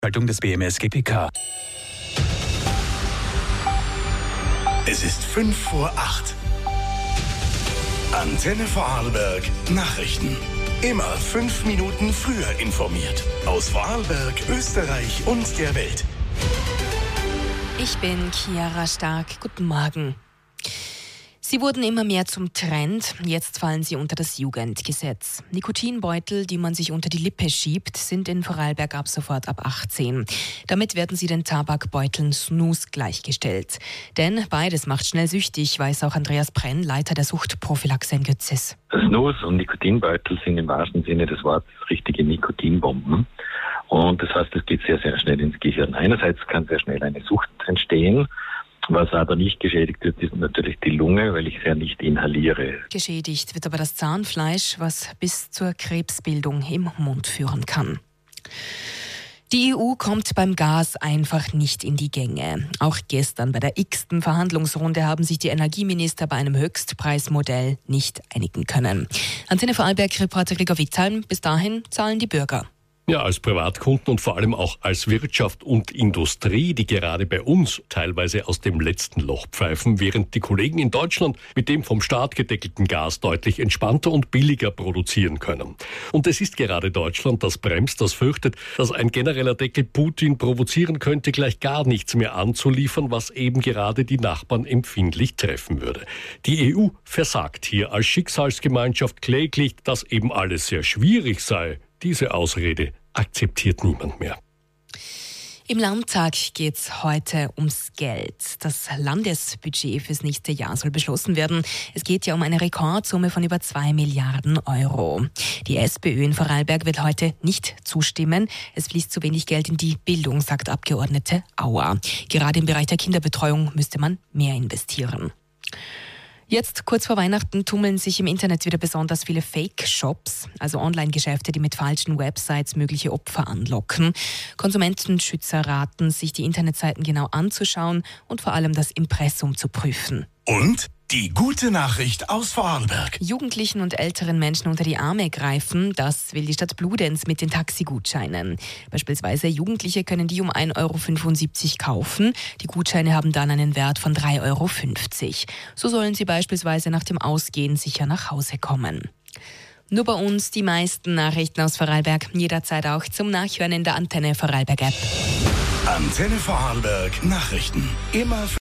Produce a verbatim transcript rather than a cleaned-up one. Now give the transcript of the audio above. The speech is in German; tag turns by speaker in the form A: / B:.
A: Haltung des B M S G P K.
B: Es ist fünf vor acht. Antenne Vorarlberg Nachrichten. Immer fünf Minuten früher informiert. Aus Vorarlberg, Österreich und der Welt.
C: Ich bin Chiara Stark. Guten Morgen. Sie wurden immer mehr zum Trend. Jetzt fallen sie unter das Jugendgesetz. Nikotinbeutel, die man sich unter die Lippe schiebt, sind in Vorarlberg ab sofort ab achtzehn. Damit werden sie den Tabakbeuteln Snus gleichgestellt. Denn beides macht schnell süchtig, weiß auch Andreas Brenn, Leiter der Suchtprophylaxe in Götzis.
D: Snus und Nikotinbeutel sind im wahrsten Sinne des Wortes richtige Nikotinbomben. Und das heißt, es geht sehr, sehr schnell ins Gehirn. Einerseits kann sehr schnell eine Sucht entstehen. Was aber nicht geschädigt wird, ist natürlich die Lunge, weil ich sehr nicht inhaliere.
C: Geschädigt wird aber das Zahnfleisch, was bis zur Krebsbildung im Mund führen kann. Die E U kommt beim Gas einfach nicht in die Gänge. Auch gestern bei der x-ten Verhandlungsrunde haben sich die Energieminister bei einem Höchstpreismodell nicht einigen können. Antenne Vorarlberg-Reporter Gregor Wittheim, bis dahin zahlen die Bürger.
E: Ja, als Privatkunden und vor allem auch als Wirtschaft und Industrie, die gerade bei uns teilweise aus dem letzten Loch pfeifen, während die Kollegen in Deutschland mit dem vom Staat gedeckelten Gas deutlich entspannter und billiger produzieren können. Und es ist gerade Deutschland, das bremst, das fürchtet, dass ein genereller Deckel Putin provozieren könnte, gleich gar nichts mehr anzuliefern, was eben gerade die Nachbarn empfindlich treffen würde. Die E U versagt hier als Schicksalsgemeinschaft kläglich, dass eben alles sehr schwierig sei. Diese Ausrede akzeptiert niemand mehr.
C: Im Landtag geht es heute ums Geld. Das Landesbudget fürs nächste Jahr soll beschlossen werden. Es geht ja um eine Rekordsumme von über zwei Milliarden Euro. Die SPÖ in Vorarlberg wird heute nicht zustimmen. Es fließt zu wenig Geld in die Bildung, sagt Abgeordnete Auer. Gerade im Bereich der Kinderbetreuung müsste man mehr investieren. Jetzt, kurz vor Weihnachten, tummeln sich im Internet wieder besonders viele Fake-Shops, also Online-Geschäfte, die mit falschen Websites mögliche Opfer anlocken. Konsumentenschützer raten, sich die Internetseiten genau anzuschauen und vor allem das Impressum zu prüfen.
B: Und die gute Nachricht aus Vorarlberg.
C: Jugendlichen und älteren Menschen unter die Arme greifen, das will die Stadt Bludenz mit den Taxigutscheinen. Beispielsweise Jugendliche können die um ein Euro fünfundsiebzig kaufen. Die Gutscheine haben dann einen Wert von drei Euro fünfzig. So sollen sie beispielsweise nach dem Ausgehen sicher nach Hause kommen. Nur bei uns die meisten Nachrichten aus Vorarlberg. Jederzeit auch zum Nachhören in der Antenne Vorarlberg App.
B: Antenne Vorarlberg Nachrichten. Immer